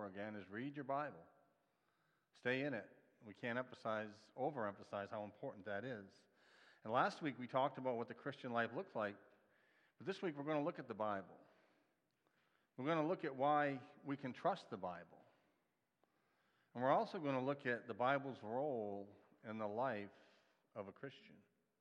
again is read your Bible. Stay in it. We can't overemphasize how important that is. And last week we talked about what the Christian life looks like, but this week we're going to look at the Bible. We're going to look at why we can trust the Bible. And we're also going to look at the Bible's role in the life of a Christian.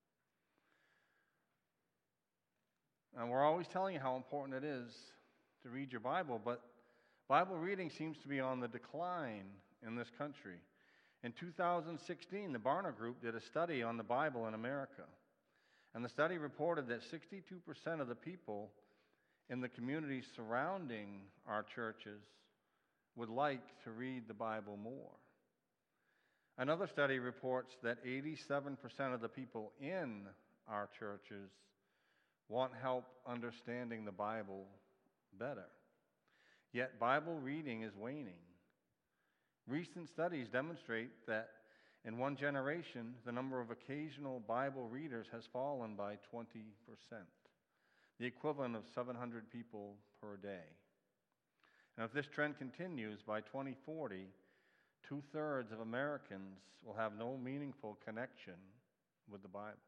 And we're always telling you how important it is to read your Bible, but Bible reading seems to be on the decline in this country. In 2016, the Barna Group did a study on the Bible in America. And the study reported that 62% of the people in the communities surrounding our churches would like to read the Bible more. Another study reports that 87% of the people in our churches want help understanding the Bible better. Yet Bible reading is waning. Recent studies demonstrate that in one generation, the number of occasional Bible readers has fallen by 20%, the equivalent of 700 people per day. And if this trend continues, by 2040, 2/3 of Americans will have no meaningful connection with the Bible.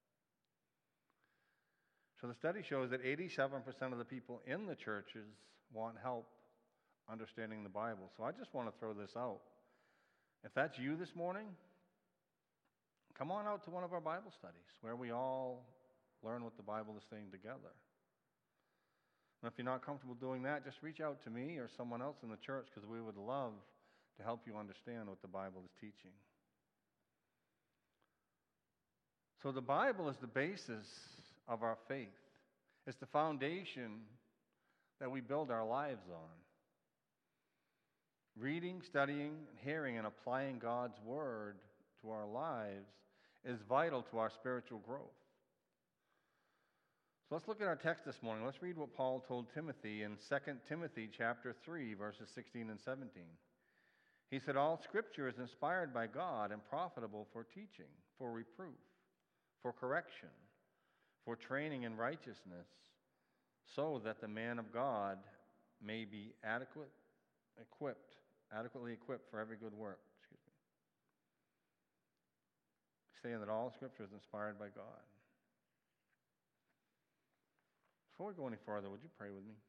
So the study shows that 87% of the people in the churches want help understanding the Bible. So I just want to throw this out. If that's you this morning, come on out to one of our Bible studies where we all learn what the Bible is saying together. And if you're not comfortable doing that, just reach out to me or someone else in the church, because we would love to help you understand what the Bible is teaching. So the Bible is the basis of our faith. It's the foundation that we build our lives on. Reading, studying, hearing, and applying God's Word to our lives is vital to our spiritual growth. So let's look at our text this morning. Let's read what Paul told Timothy in 2 Timothy chapter 3, verses 16 and 17. He said, "All Scripture is inspired by God and profitable for teaching, for reproof, for correction, for training in righteousness, so that the man of God may be adequately equipped for every good work." Saying that all Scripture is inspired by God. Before we go any further, would you pray with me?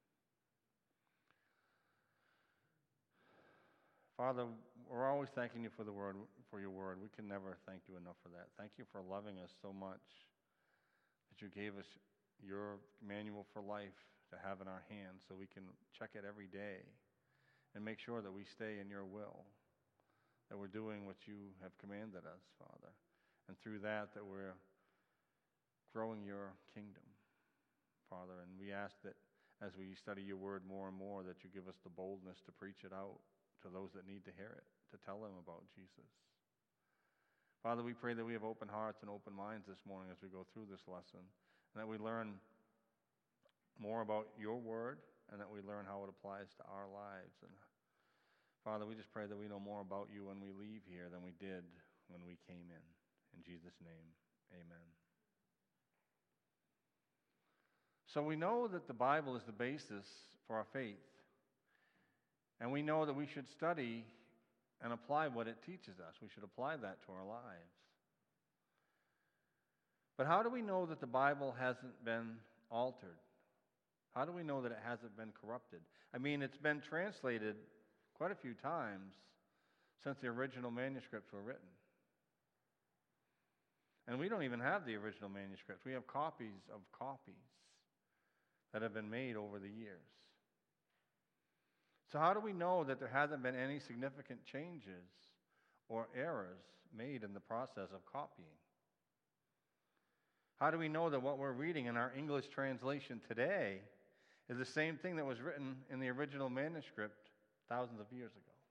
Father, we're always thanking you for your word. We can never thank you enough for that. Thank you for loving us so much that you gave us your manual for life to have in our hands so we can check it every day and make sure that we stay in your will, that we're doing what you have commanded us, Father. And through that we're growing your kingdom, Father. And we ask that as we study your word more and more, that you give us the boldness to preach it out to those that need to hear it, to tell them about Jesus. Father, we pray that we have open hearts and open minds this morning as we go through this lesson, and that we learn more about your word, and that we learn how it applies to our lives. And Father, we just pray that we know more about you when we leave here than we did when we came in. In Jesus' name, amen. So we know that the Bible is the basis for our faith. And we know that we should study and apply what it teaches us. We should apply that to our lives. But how do we know that the Bible hasn't been altered? How do we know that it hasn't been corrupted? I mean, it's been translated quite a few times since the original manuscripts were written. And we don't even have the original manuscripts. We have copies of copies that have been made over the years. So how do we know that there hasn't been any significant changes or errors made in the process of copying? How do we know that what we're reading in our English translation today is the same thing that was written in the original manuscript thousands of years ago?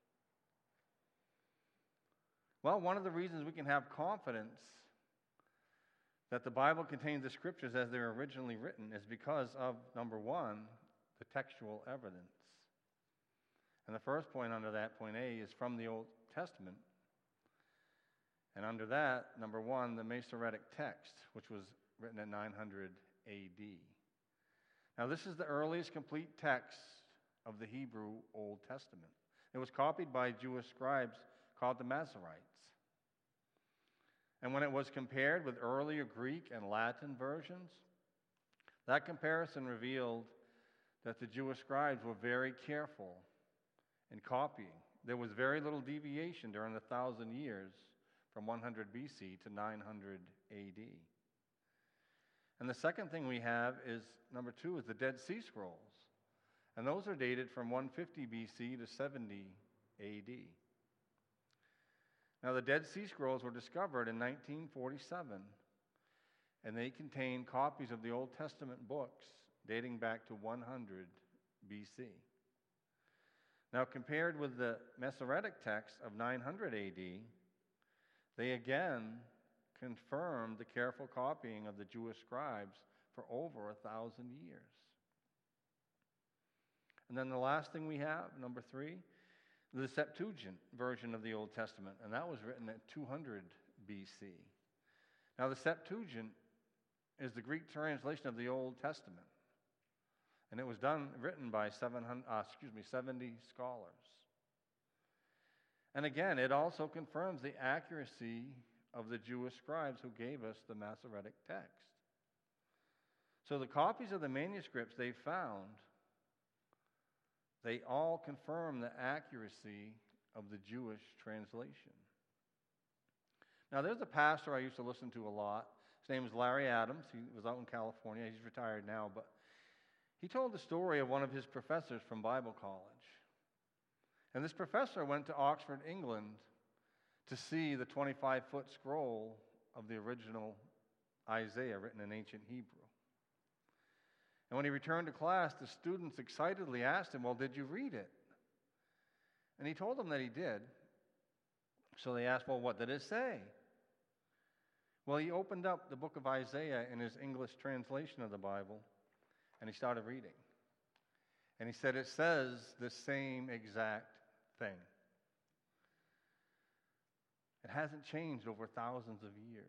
Well, one of the reasons we can have confidence that the Bible contains the Scriptures as they were originally written is because of, number one, the textual evidence. And the first point under that, point A, is from the Old Testament. And under that, number one, the Masoretic text, which was written in 900 A.D. Now, this is the earliest complete text of the Hebrew Old Testament. It was copied by Jewish scribes called the Masoretes. And when it was compared with earlier Greek and Latin versions, that comparison revealed that the Jewish scribes were very careful in copying. There was very little deviation during the 1,000 years from 100 BC to 900 AD. And the second thing we have is, number 2, is the Dead Sea Scrolls. And those are dated from 150 BC to 70 AD. Now, the Dead Sea Scrolls were discovered in 1947, and they contain copies of the Old Testament books dating back to 100 BC. Now, compared with the Masoretic text of 900 AD, they again confirmed the careful copying of the Jewish scribes for over 1,000 years. And then the last thing we have, number 3, the Septuagint version of the Old Testament, and that was written at 200 BC. Now, the Septuagint is the Greek translation of the Old Testament, and it was written by 70 scholars. And again, it also confirms the accuracy of the Jewish scribes who gave us the Masoretic text. So the copies of the manuscripts they found, they all confirm the accuracy of the Jewish translation. Now, there's a pastor I used to listen to a lot. His name is Larry Adams. He was out in California. He's retired now, but he told the story of one of his professors from Bible college. And this professor went to Oxford, England, to see the 25-foot scroll of the original Isaiah written in ancient Hebrew. And when he returned to class, the students excitedly asked him, well, did you read it? And he told them that he did. So they asked, well, what did it say? Well, he opened up the book of Isaiah in his English translation of the Bible, and he started reading. And he said, it says the same exact thing. It hasn't changed over thousands of years.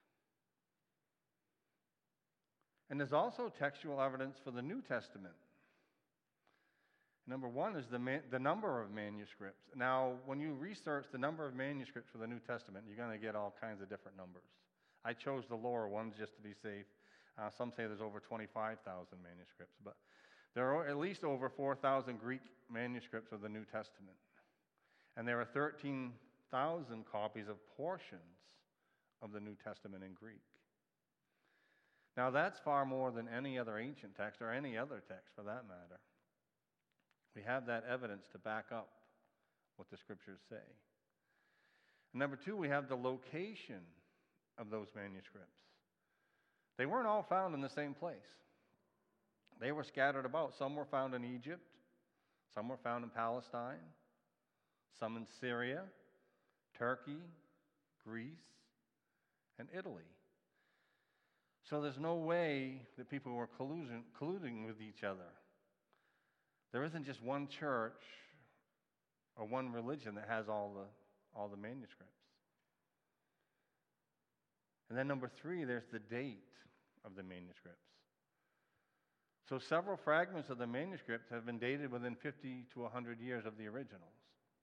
And there's also textual evidence for the New Testament. Number 1 is the number of manuscripts. Now, when you research the number of manuscripts for the New Testament, you're going to get all kinds of different numbers. I chose the lower ones just to be safe. Some say there's over 25,000 manuscripts, but there are at least over 4,000 Greek manuscripts of the New Testament. And there are 13,000 copies of portions of the New Testament in Greek. Now, that's far more than any other ancient text or any other text for that matter. We have that evidence to back up what the scriptures say. And number 2, we have the location of those manuscripts. They weren't all found in the same place. They were scattered about. Some were found in Egypt, some were found in Palestine, some in Syria, Turkey, Greece, and Italy. So there's no way that people were colluding with each other. There isn't just one church or one religion that has all the manuscripts. And then number 3, there's the date of the manuscripts. So several fragments of the manuscripts have been dated within 50 to 100 years of the originals.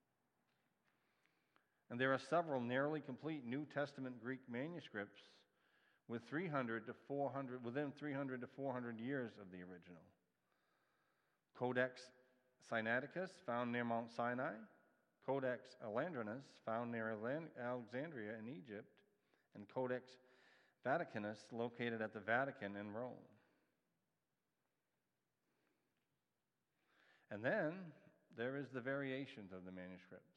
And there are several nearly complete New Testament Greek manuscripts with within 300 to 400 years of the original. Codex Sinaiticus, found near Mount Sinai. Codex Alexandrinus, found near Alexandria in Egypt. And Codex Vaticanus, located at the Vatican in Rome. And then there is the variations of the manuscripts.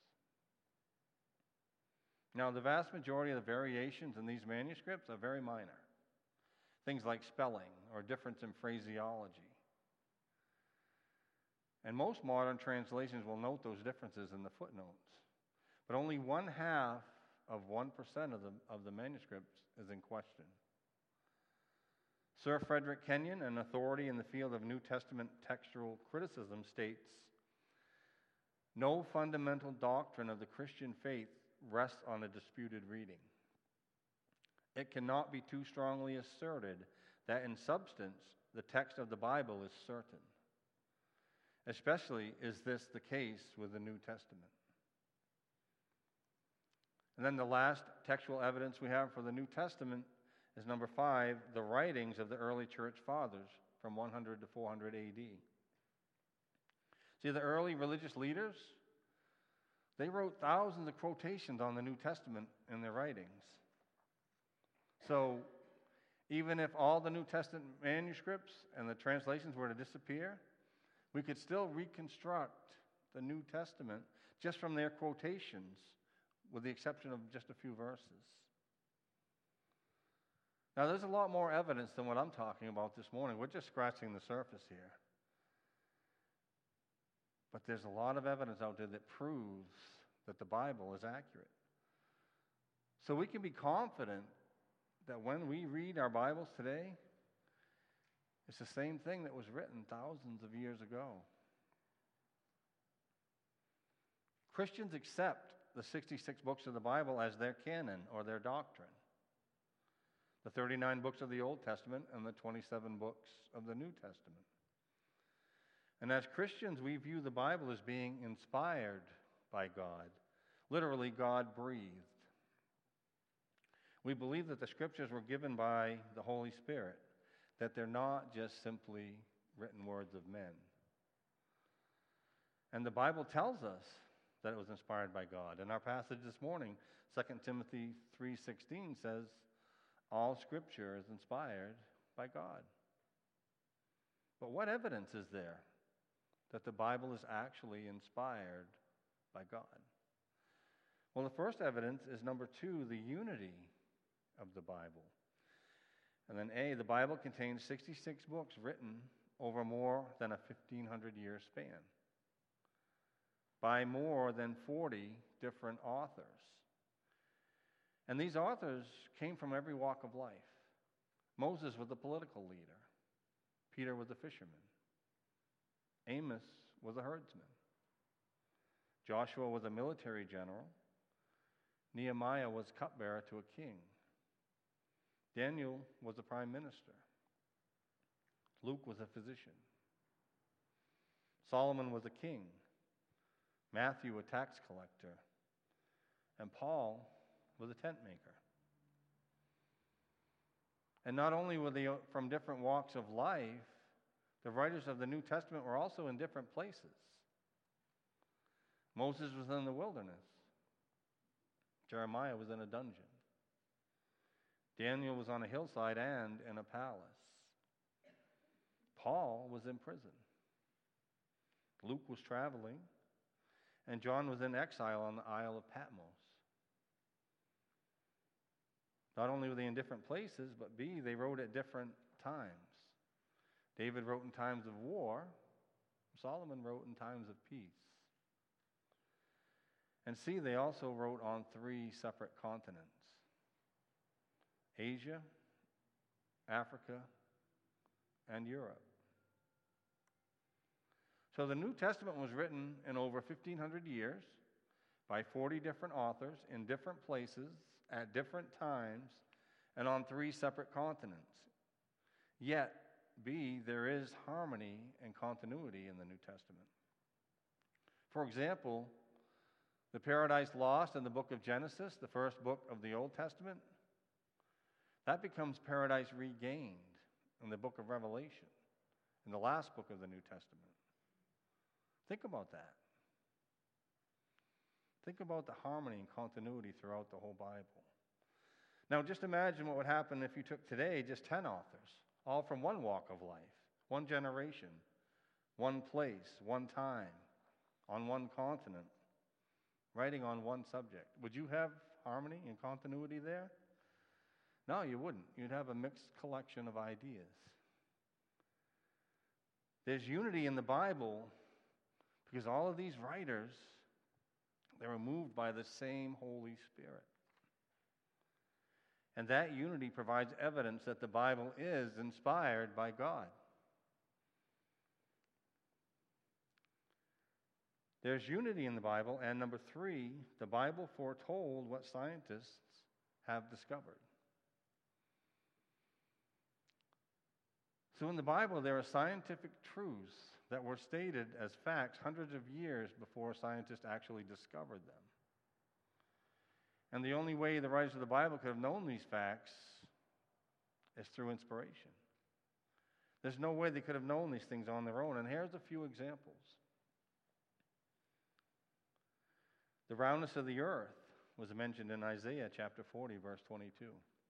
Now, the vast majority of the variations in these manuscripts are very minor. Things like spelling or difference in phraseology. And most modern translations will note those differences in the footnotes. But only 1/2 of 1% of the manuscripts is in question. Sir Frederick Kenyon, an authority in the field of New Testament textual criticism, states, no fundamental doctrine of the Christian faith rests on a disputed reading. It cannot be too strongly asserted that in substance, the text of the Bible is certain. Especially is this the case with the New Testament. And then the last textual evidence we have for the New Testament is number 5, the writings of the early church fathers from 100 to 400 AD. See, the early religious leaders, they wrote thousands of quotations on the New Testament in their writings. So even if all the New Testament manuscripts and the translations were to disappear, we could still reconstruct the New Testament just from their quotations, with the exception of just a few verses. Now, there's a lot more evidence than what I'm talking about this morning. We're just scratching the surface here. But there's a lot of evidence out there that proves that the Bible is accurate. So we can be confident that when we read our Bibles today, it's the same thing that was written thousands of years ago. Christians accept the 66 books of the Bible as their canon or their doctrine. The 39 books of the Old Testament and the 27 books of the New Testament. And as Christians, we view the Bible as being inspired by God. Literally, God breathed. We believe that the Scriptures were given by the Holy Spirit, that they're not just simply written words of men. And the Bible tells us that it was inspired by God. In our passage this morning, 2 Timothy 3:16 says, all Scripture is inspired by God. But what evidence is there that the Bible is actually inspired by God? Well, the first evidence is number 2, the unity of the Bible. And then A, the Bible contains 66 books written over more than a 1,500-year span by more than 40 different authors. And these authors came from every walk of life. Moses was a political leader. Peter was a fisherman. Amos was a herdsman. Joshua was a military general. Nehemiah was cupbearer to a king. Daniel was a prime minister. Luke was a physician. Solomon was a king. Matthew, a tax collector. And Paul was a tent maker. And not only were they from different walks of life, the writers of the New Testament were also in different places. Moses was in the wilderness. Jeremiah was in a dungeon. Daniel was on a hillside and in a palace. Paul was in prison. Luke was traveling. And John was in exile on the Isle of Patmos. Not only were they in different places, but B, they wrote at different times. David wrote in times of war. Solomon wrote in times of peace. And C, they also wrote on 3 separate continents: Asia, Africa, and Europe. So the New Testament was written in over 1,500 years by 40 different authors in different places at different times and on 3 separate continents. Yet, B, there is harmony and continuity in the New Testament. For example, the Paradise Lost in the book of Genesis, the first book of the Old Testament, that becomes Paradise Regained in the book of Revelation, in the last book of the New Testament. Think about that. Think about the harmony and continuity throughout the whole Bible. Now, just imagine what would happen if you took today just 10 authors, all from one walk of life, one generation, one place, one time, on one continent, writing on one subject. Would you have harmony and continuity there? No, you wouldn't. You'd have a mixed collection of ideas. There's unity in the Bible because all of these writers, they were moved by the same Holy Spirit. And that unity provides evidence that the Bible is inspired by God. There's unity in the Bible, and number 3, the Bible foretold what scientists have discovered. So in the Bible, there are scientific truths that were stated as facts hundreds of years before scientists actually discovered them. And the only way the writers of the Bible could have known these facts is through inspiration. There's no way they could have known these things on their own. And here's a few examples. The roundness of the earth was mentioned in Isaiah chapter 40, verse 22.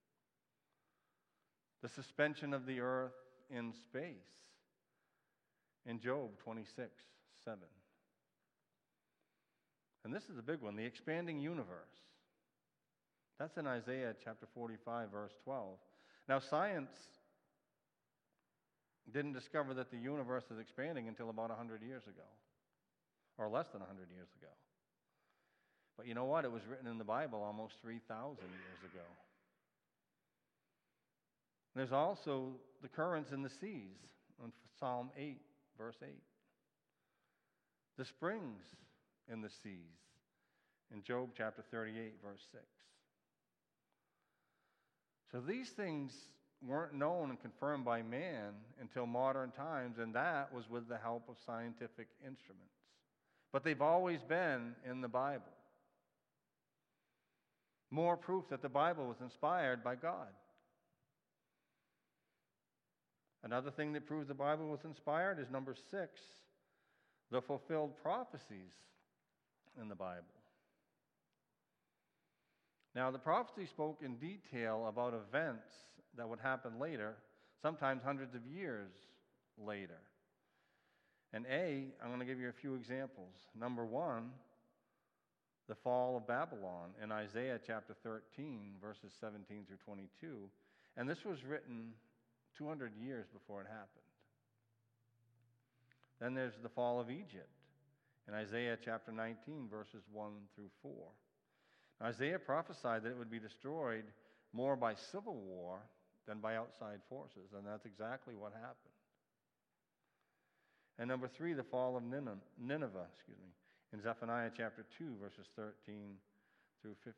The suspension of the earth in space in Job 26, 7. And this is a big one, the expanding universe. That's in Isaiah chapter 45, verse 12. Now, science didn't discover that the universe is expanding until about 100 years ago, or less than 100 years ago. But you know what? It was written in the Bible almost 3,000 years ago. There's also the currents in the seas in Psalm 8, verse 8. The springs in the seas in Job chapter 38, verse 6. So these things weren't known and confirmed by man until modern times, and that was with the help of scientific instruments. But they've always been in the Bible. More proof that the Bible was inspired by God. Another thing that proves the Bible was inspired is number 6, the fulfilled prophecies in the Bible. Now, the prophecy spoke in detail about events that would happen later, sometimes hundreds of years later. And I'm going to give you a few examples. Number 1, the fall of Babylon in Isaiah chapter 13, verses 17 through 22. And this was written 200 years before it happened. Then there's the fall of Egypt in Isaiah chapter 19, verses 1 through 4. Now, Isaiah prophesied that it would be destroyed more by civil war than by outside forces, and that's exactly what happened. And number 3, the fall of Nineveh, in Zephaniah chapter 2, verses 13 through 15.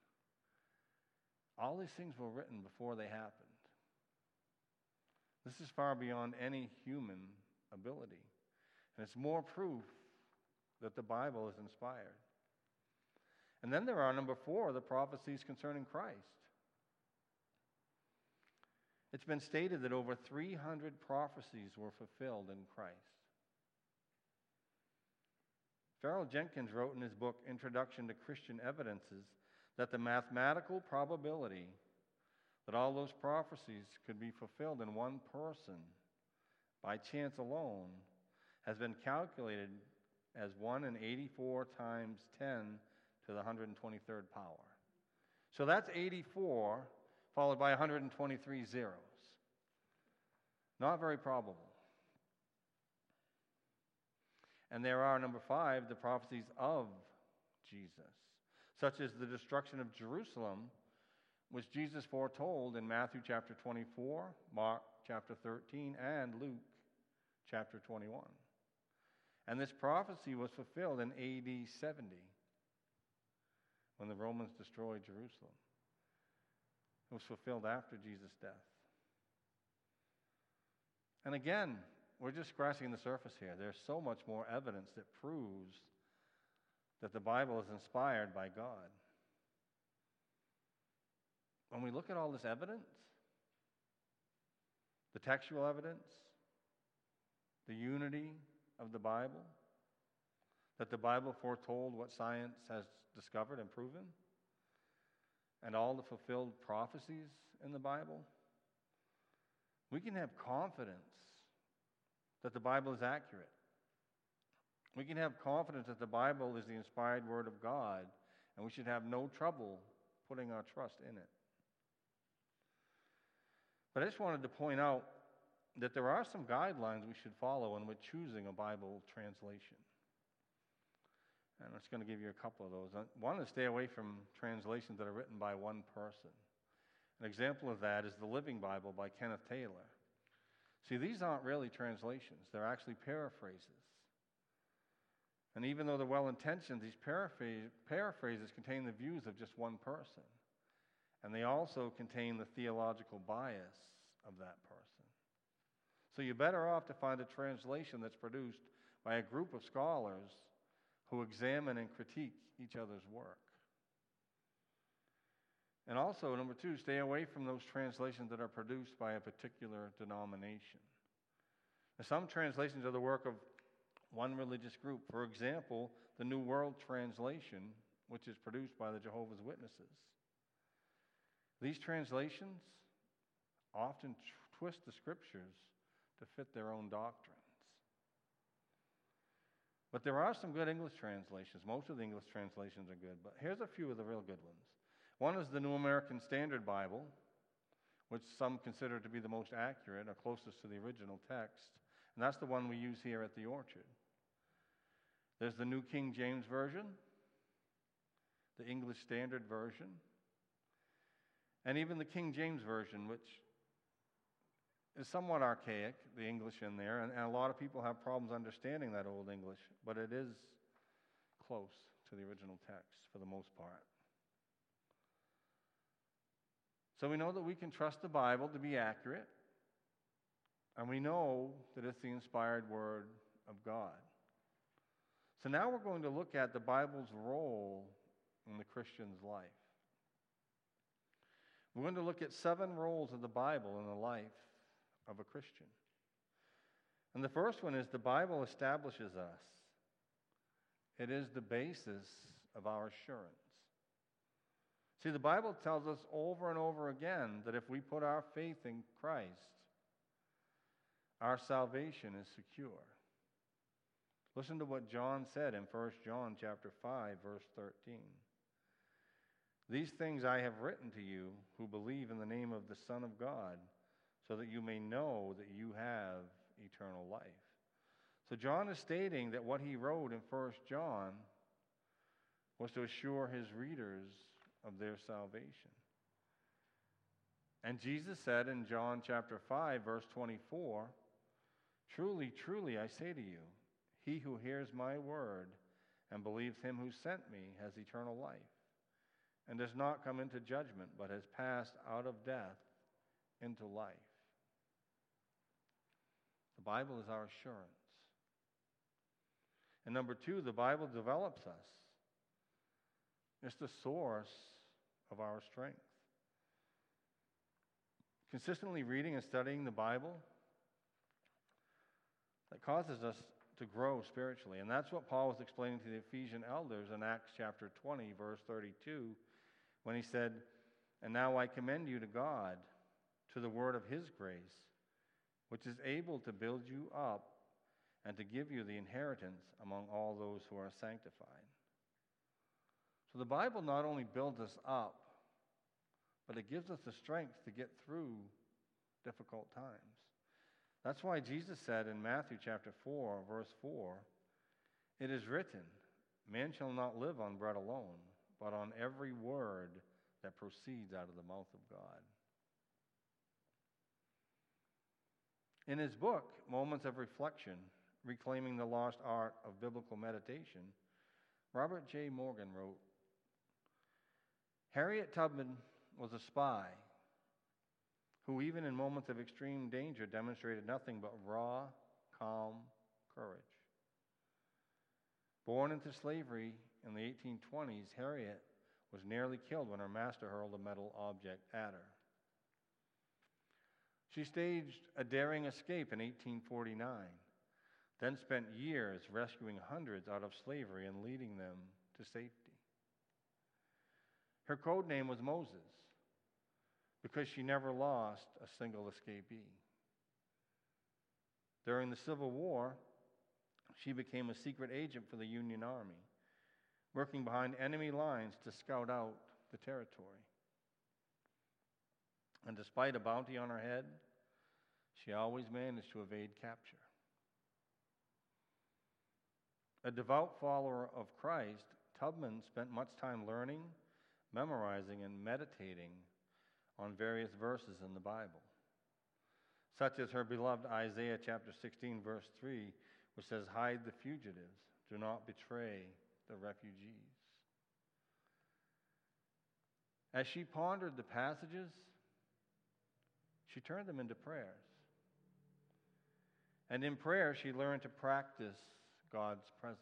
All these things were written before they happened. This is far beyond any human ability. And it's more proof that the Bible is inspired. And then there are, number 4, the prophecies concerning Christ. It's been stated that over 300 prophecies were fulfilled in Christ. Farrell Jenkins wrote in his book, Introduction to Christian Evidences, that the mathematical probability that all those prophecies could be fulfilled in one person by chance alone has been calculated as 1 in 84 times 10 to the 123rd power. So that's 84 followed by 123 zeros. Not very probable. And there are, number 5, the prophecies of Jesus, such as the destruction of Jerusalem, which Jesus foretold in Matthew chapter 24, Mark chapter 13, and Luke chapter 21. And this prophecy was fulfilled in AD 70, when the Romans destroyed Jerusalem. It was fulfilled after Jesus' death. And again, we're just scratching the surface here. There's so much more evidence that proves that the Bible is inspired by God. When we look at all this evidence, the textual evidence, the unity of the Bible, that the Bible foretold what science has discovered and proven, and all the fulfilled prophecies in the Bible, we can have confidence that the Bible is accurate. We can have confidence that the Bible is the inspired Word of God, and we should have no trouble putting our trust in it. But I just wanted to point out that there are some guidelines we should follow when we're choosing a Bible translation. And I'm just going to give you a couple of those. One is stay away from translations that are written by one person. An example of that is the Living Bible by Kenneth Taylor. See, these aren't really translations. They're actually paraphrases. And even though they're well-intentioned, these paraphrases contain the views of just one person. And they also contain the theological bias of that person. So you're better off to find a translation that's produced by a group of scholars who examine and critique each other's work. And also, number two, stay away from those translations that are produced by a particular denomination. Now, some translations are the work of one religious group. For example, the New World Translation, which is produced by the Jehovah's Witnesses. These translations often twist the scriptures to fit their own doctrines. But there are some good English translations. Most of the English translations are good, but here's a few of the real good ones. One is the New American Standard Bible, which some consider to be the most accurate or closest to the original text, and that's the one we use here at the Orchard. There's the New King James Version, the English Standard Version, and even the King James Version, which is somewhat archaic, the English in there, and a lot of people have problems understanding that Old English, but it is close to the original text for the most part. So we know that we can trust the Bible to be accurate, and we know that it's the inspired Word of God. So now we're going to look at the Bible's role in the Christian's life. We're going to look at 7 roles of the Bible in the life of a Christian. And the first one is the Bible establishes us. It is the basis of our assurance. See, the Bible tells us over and over again that if we put our faith in Christ, our salvation is secure. Listen to what John said in 1 John chapter 5, verse 13. These things I have written to you who believe in the name of the Son of God, so that you may know that you have eternal life. So John is stating that what he wrote in 1 John was to assure his readers of their salvation. And Jesus said in John chapter 5, verse 24, truly, truly, I say to you, he who hears my word and believes him who sent me has eternal life, and does not come into judgment, but has passed out of death into life. The Bible is our assurance. And number two, the Bible develops us. It's the source of our strength. Consistently reading and studying the Bible, that causes us to grow spiritually. And that's what Paul was explaining to the Ephesian elders in Acts chapter 20, verse 32, when he said, and now I commend you to God, to the word of his grace, which is able to build you up and to give you the inheritance among all those who are sanctified. So the Bible not only builds us up, but it gives us the strength to get through difficult times. That's why Jesus said in Matthew chapter 4, verse 4, it is written, man shall not live on bread alone, but on every word that proceeds out of the mouth of God. In his book, Moments of Reflection, Reclaiming the Lost Art of Biblical Meditation, Robert J. Morgan wrote, Harriet Tubman was a spy who even in moments of extreme danger demonstrated nothing but raw, calm courage. Born into slavery in the 1820s, Harriet was nearly killed when her master hurled a metal object at her. She staged a daring escape in 1849, then spent years rescuing hundreds out of slavery and leading them to safety. Her code name was Moses, because she never lost a single escapee. During the Civil War, she became a secret agent for the Union Army, working behind enemy lines to scout out the territory. And despite a bounty on her head, she always managed to evade capture. A devout follower of Christ, Tubman spent much time learning, memorizing, and meditating on various verses in the Bible, such as her beloved Isaiah chapter 16, verse 3, which says, hide the fugitives, do not betray the refugees. As she pondered the passages, she turned them into prayers. And in prayer, she learned to practice God's presence.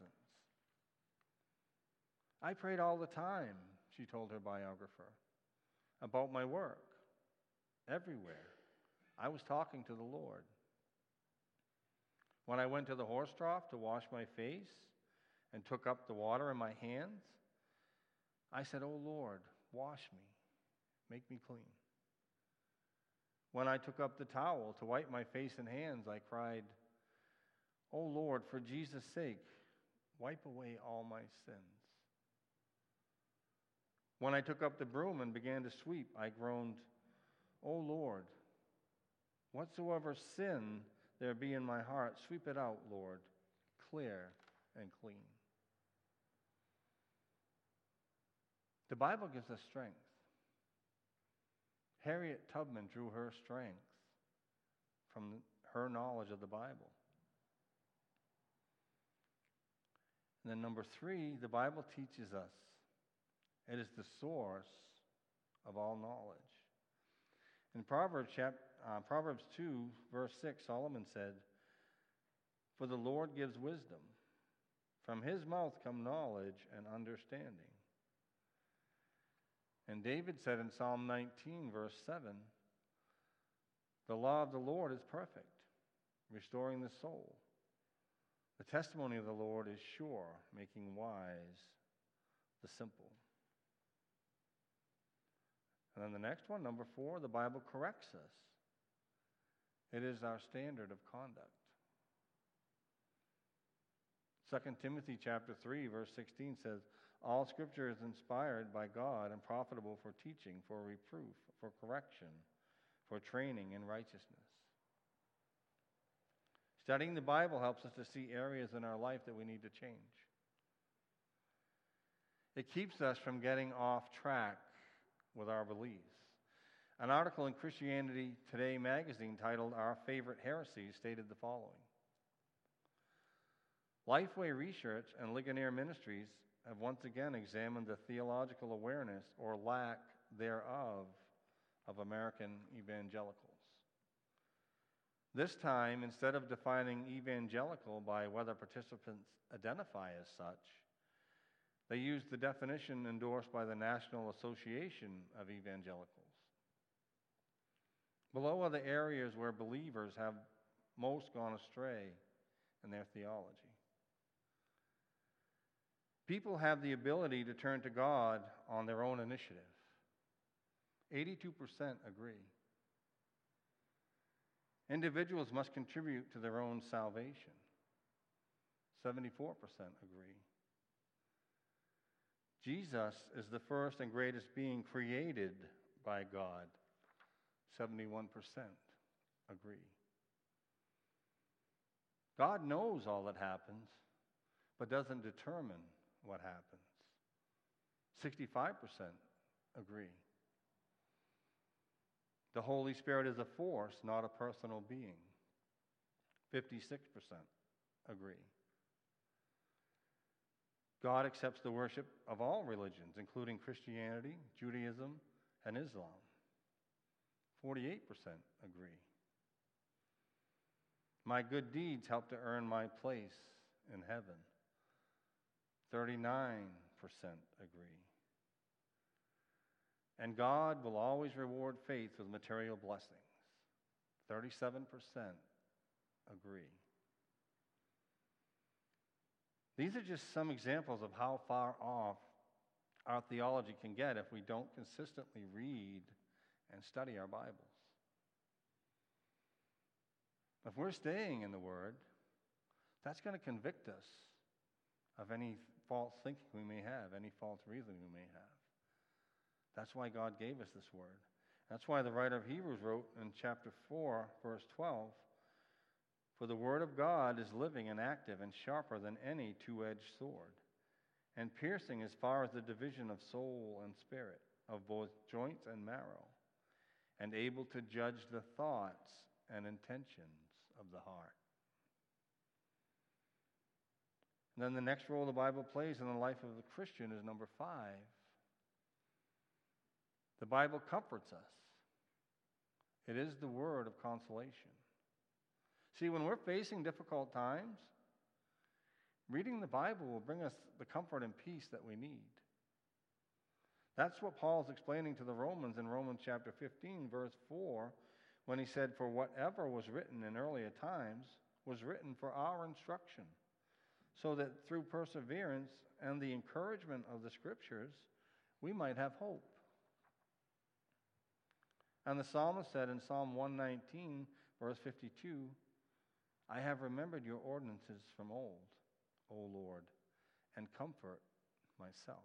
I prayed all the time, she told her biographer, about my work. Everywhere. I was talking to the Lord. When I went to the horse trough to wash my face and took up the water in my hands, I said, "Oh Lord, wash me, make me clean." When I took up the towel to wipe my face and hands, I cried, "Oh Lord, for Jesus' sake, wipe away all my sins." When I took up the broom and began to sweep, I groaned, "Oh Lord, whatsoever sin there be in my heart, sweep it out, Lord, clear and clean." The Bible gives us strength. Harriet Tubman drew her strength from her knowledge of the Bible. And then number 3, the Bible teaches us it is the source of all knowledge. In Proverbs 2, verse 6, Solomon said, "For the Lord gives wisdom. From his mouth come knowledge and understanding." And David said in Psalm 19, verse 7, "The law of the Lord is perfect, restoring the soul. The testimony of the Lord is sure, making wise the simple." And then the next one, number 4, the Bible corrects us. It is our standard of conduct. 2 Timothy chapter 3, verse 16 says, "All Scripture is inspired by God and profitable for teaching, for reproof, for correction, for training in righteousness." Studying the Bible helps us to see areas in our life that we need to change. It keeps us from getting off track with our beliefs. An article in Christianity Today magazine titled "Our Favorite Heresies" stated the following: Lifeway Research and Ligonier Ministries have once again examined the theological awareness or lack thereof of American evangelicals. This time, instead of defining evangelical by whether participants identify as such, they used the definition endorsed by the National Association of Evangelicals. Below are the areas where believers have most gone astray in their theology. People have the ability to turn to God on their own initiative. 82% agree. Individuals must contribute to their own salvation. 74% agree. Jesus is the first and greatest being created by God. 71% agree. God knows all that happens, but doesn't determine what happens. 65% agree. The Holy Spirit is a force, not a personal being. 56% agree. God accepts the worship of all religions, including Christianity, Judaism, and Islam. 48% agree. My good deeds help to earn my place in heaven. 39% agree. And God will always reward faith with material blessings. 37% agree. These are just some examples of how far off our theology can get if we don't consistently read and study our Bibles. If we're staying in the Word, that's going to convict us of any false thinking we may have, any false reasoning we may have. That's why God gave us this Word. That's why the writer of Hebrews wrote in chapter 4, verse 12, "For the Word of God is living and active and sharper than any two-edged sword, and piercing as far as the division of soul and spirit, of both joints and marrow, and able to judge the thoughts and intentions of the heart." And then the next role the Bible plays in the life of the Christian is number 5. The Bible comforts us. It is the word of consolation. See, when we're facing difficult times, reading the Bible will bring us the comfort and peace that we need. That's what Paul's explaining to the Romans in Romans chapter 15, verse 4, when he said, "For whatever was written in earlier times was written for our instruction, so that through perseverance and the encouragement of the Scriptures, we might have hope." And the psalmist said in Psalm 119, verse 52, "I have remembered your ordinances from old, O Lord, and comfort myself."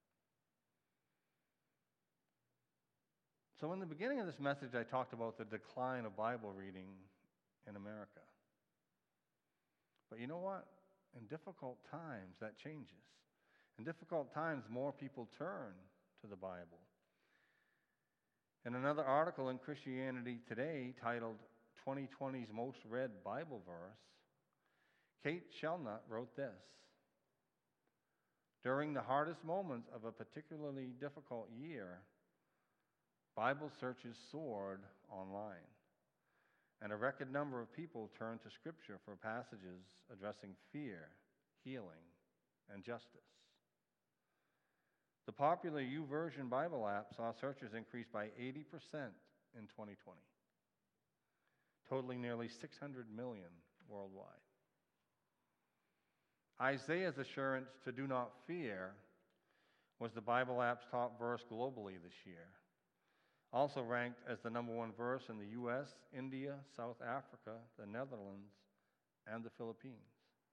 So in the beginning of this message, I talked about the decline of Bible reading in America. But you know what? In difficult times, that changes. In difficult times, more people turn to the Bible. In another article in Christianity Today titled 2020's Most Read Bible Verse, Kate Shellnut wrote this: "During the hardest moments of a particularly difficult year, Bible searches soared online, and a record number of people turned to Scripture for passages addressing fear, healing, and justice. The popular YouVersion Bible app saw searches increase by 80% in 2020, totaling nearly 600 million worldwide. Isaiah's assurance to do not fear was the Bible app's top verse globally this year, also ranked as the number one verse in the U.S., India, South Africa, the Netherlands, and the Philippines.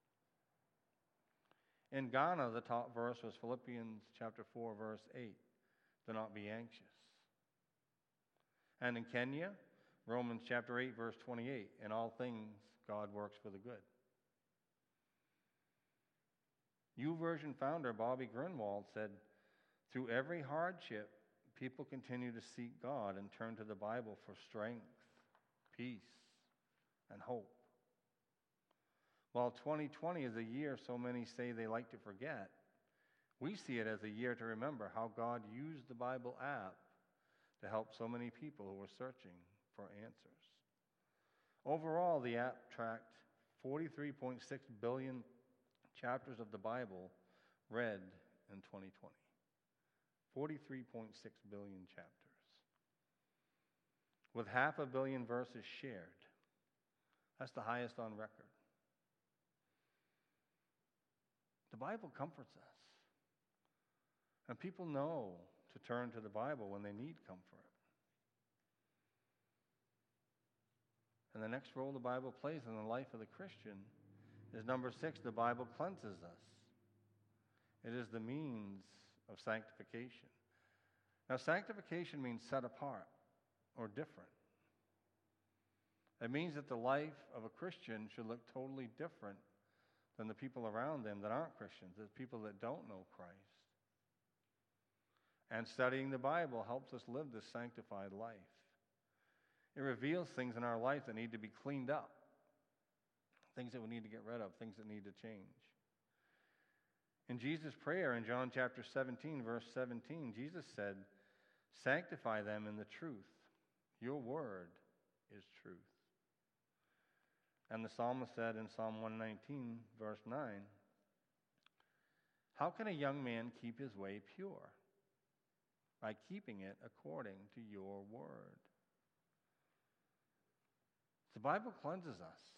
In Ghana, the top verse was Philippians chapter 4, verse 8, "Do not be anxious." And in Kenya, Romans chapter 8, verse 28, "In all things God works for the good." YouVersion founder Bobby Grunwald said, "Through every hardship, people continue to seek God and turn to the Bible for strength, peace, and hope. While 2020 is a year so many say they like to forget, we see it as a year to remember how God used the Bible app to help so many people who were searching for answers. Overall, the app tracked 43.6 billion chapters of the Bible read in 2020. 43.6 billion chapters. With 500 million verses shared. That's the highest on record. The Bible comforts us. And people know to turn to the Bible when they need comfort. And the next role the Bible plays in the life of the Christian is number 6, the Bible cleanses us. It is the means of sanctification. Now, sanctification means set apart or different. It means that the life of a Christian should look totally different than the people around them that aren't Christians, the people that don't know Christ. And studying the Bible helps us live this sanctified life. It reveals things in our life that need to be cleaned up, things that we need to get rid of, things that need to change. In Jesus' prayer in John chapter 17, verse 17, Jesus said, "Sanctify them in the truth. Your word is truth." And the psalmist said in Psalm 119, verse 9, "How can a young man keep his way pure? By keeping it according to your word." The Bible cleanses us.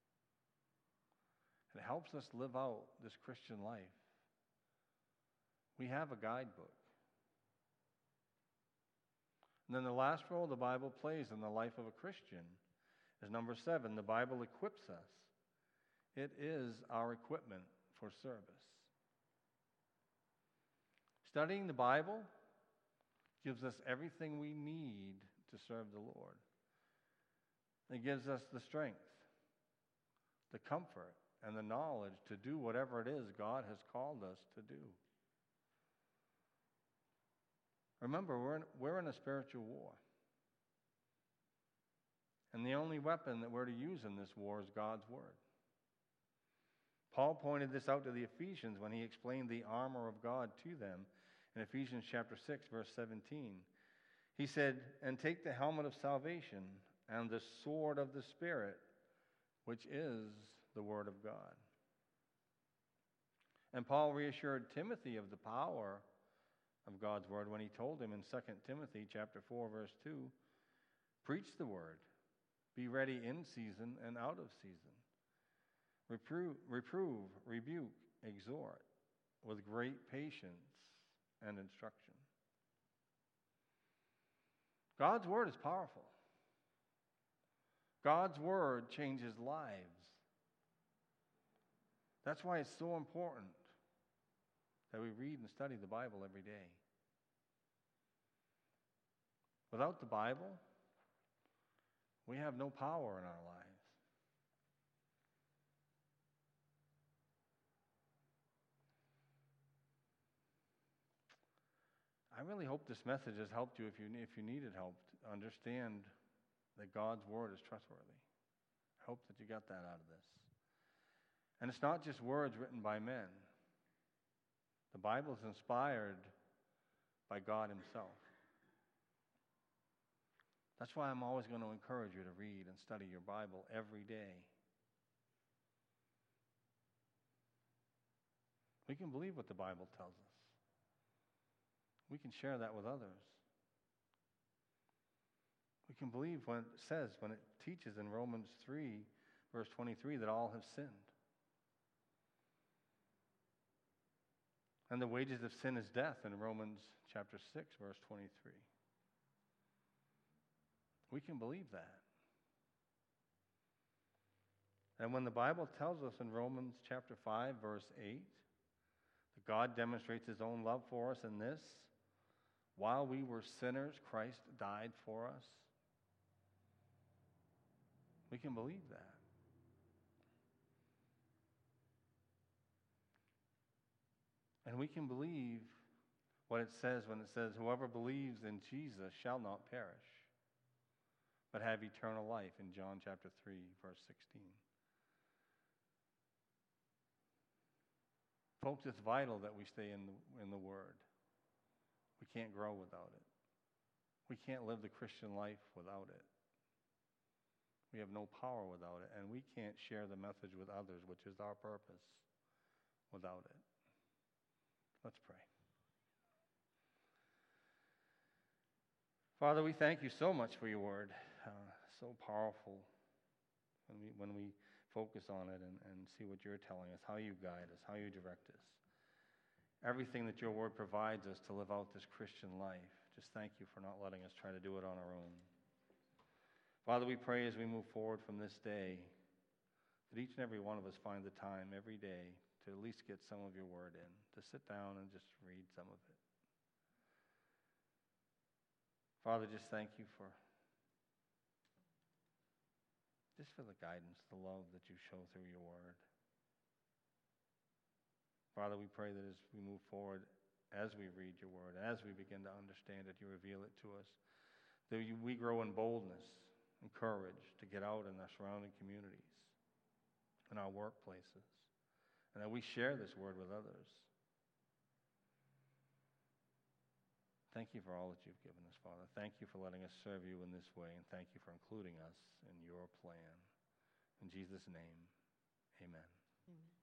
It helps us live out this Christian life. We have a guidebook. And then the last role the Bible plays in the life of a Christian is number 7, the Bible equips us. It is our equipment for service. Studying the Bible gives us everything we need to serve the Lord. It gives us the strength, the comfort, and the knowledge to do whatever it is God has called us to do. Remember, we're in a spiritual war. And the only weapon that we're to use in this war is God's word. Paul pointed this out to the Ephesians when he explained the armor of God to them in Ephesians chapter 6, verse 17. He said, "And take the helmet of salvation and the sword of the Spirit, which is the Word of God. And Paul reassured Timothy of the power of God's Word when he told him in 2 Timothy chapter 4, verse 2, preach the Word, be ready in season and out of season. Reprove, rebuke, exhort with great patience and instruction. God's Word is powerful. God's Word changes lives. That's why it's so important that we read and study the Bible every day. Without the Bible, we have no power in our lives. I really hope this message has helped you if you needed help to understand that God's Word is trustworthy. I hope that you got that out of this. And it's not just words written by men. The Bible is inspired by God Himself. That's why I'm always going to encourage you to read and study your Bible every day. We can believe what the Bible tells us. We can share that with others. We can believe when it says, when it teaches in Romans 3, verse 23, that all have sinned. And the wages of sin is death in Romans chapter 6, verse 23. We can believe that. And when the Bible tells us in Romans chapter 5, verse 8, that God demonstrates His own love for us in this, while we were sinners, Christ died for us. We can believe that. And we can believe what it says when it says, whoever believes in Jesus shall not perish, but have eternal life in John chapter 3, verse 16. Folks, it's vital that we stay in the Word. We can't grow without it. We can't live the Christian life without it. We have no power without it, and we can't share the message with others, which is our purpose, without it. Let's pray. Father, we thank you so much for your word. So powerful when we focus on it and see what you're telling us, how you guide us, how you direct us. Everything that your word provides us to live out this Christian life. Just thank you for not letting us try to do it on our own. Father, we pray as we move forward from this day that each and every one of us find the time every day to at least get some of your word in, to sit down and just read some of it. Father, just thank you for the guidance, the love that you show through your word. Father, we pray that as we move forward, as we read your word, as we begin to understand it, you reveal it to us, that we grow in boldness and courage to get out in our surrounding communities, in our workplaces, and that we share this word with others. Thank you for all that you've given us, Father. Thank you for letting us serve you in this way, and thank you for including us in your plan. In Jesus' name, amen. Amen.